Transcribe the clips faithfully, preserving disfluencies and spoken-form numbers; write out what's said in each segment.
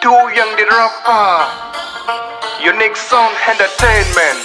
too young the rapper. Unique sound entertainment.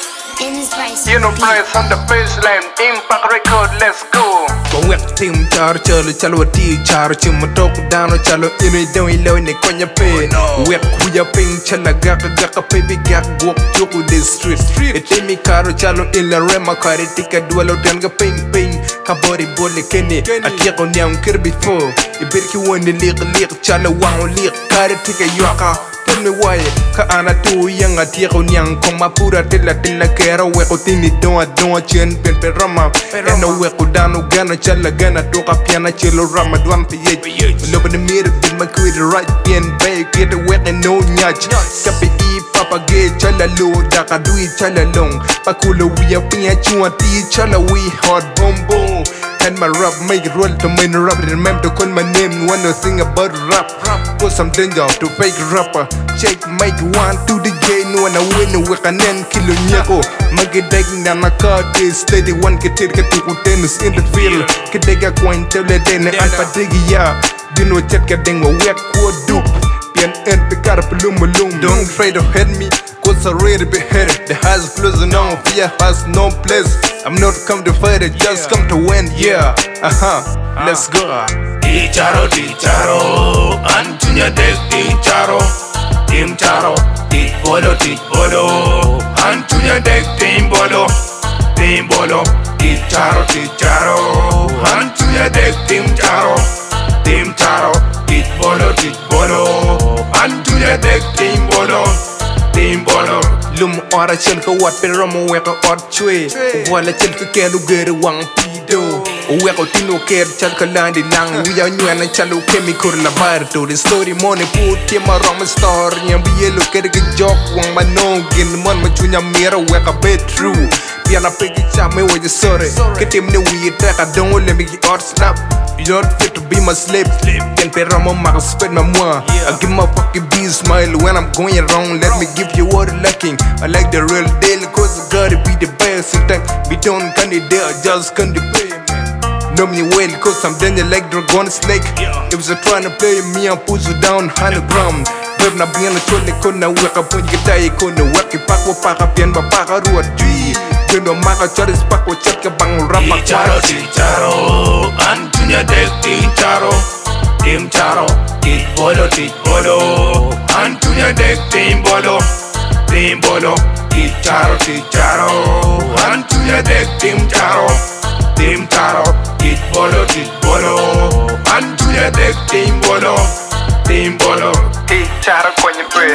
You know price on the baseline. Impact record, let's go. Go wet team char chalo chalo ti char chim talk down chalo ini don't low in the konya pay. Wek kuya ping chala gaka gaka baby gak walk joku the street. It me caro chalo in la rema kari tika duelo danga ping ping. Kabori bole kenny. Atia ko nyam kirby fo. Ibirki wani liq liq chalo wang liq kari tika yuaka. Tell me why, ka ana too young a tiro nyang kong mapura tila tila kera weko tini doa doa chen pen pe rama eno weko dano gana chala gana toka piana chilo rama duan pe yej loba de mir bin ma kuid right bien bay kid weko no nyach kape i papa ge chala lo daka dui chala long pakulo we a pia chua ti chala we hot bombo. And my rap make it roll to main rap. Remember to call my name when you think about rap. Put some danger to fake rapper. Check make one to the J. No one I win the week and then kill a nyako. Make it dagging down my car. This steady one can take it to tennis in the field. Can take a coin till the day and alpha diggy ya. You know check a ding or work what do. Pian and pick up a loom loom. Don't try to hit me. Cause I already beheaded. The house closing on, fear has no place. I'm not come to fight it, just come to win, yeah. Uh-huh, let's go. Ticharo, ticharo, Antunya dek ticharo. Tim charo, tit bolo, tit bolo. Antunya dek tim bolo. Tim bolo, ticharo, ticharo. Antunya dek tim charo. Tim charo, tit bolo, tit bolo. Antunya dek tim bolo. Tim bolo. Lum ora chel ko wat pe romo weko ot chwe. Wala chel ko kelu gere wang pido. Weko tino ker chal ka landi lang. We are new and chalo kemi kur la barto. The story money put kema roma star. Nyambi yelo kere ke jok wang manongin. Mon machunya mira weka be true. Piana pegi chame wo je sore. Ketim ne we track I don't let me get out slap. You don't fit to be my slave. Can pe romo mak spend my moi. I give my fucking B smile when I'm going around. Let me give you what lacking. I like the real deal cause I gotta be the best. Sometimes we don't candidate, just can't pay, man. Know me well cause I'm danger like dragon snake. If you're trying to play me, I'll push you down one hundred gram. Babe na bien na chole kona weka punj kita ikona weki pakwa paka pian ba paka ruat jui. Geno maka charis pakwa chatka bang rapa. Ticharo, ticharo, Antunya dek ticharo. Tim charo, tit bolo, tit bolo. Antunya dek tim bolo. Tim bolo, ticharo, ticharo. Antunya dek tim charo. Tim charo, tit bolo, tit bolo. Antunya dek tim bolo. Tim bolo. Ticharo kwenye pre.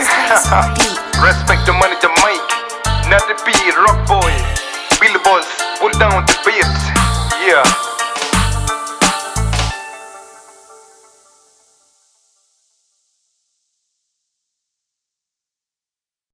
Respect the money to Mike. Not the beat, rock boy. Billy Boss, pull down the beat. Yeah.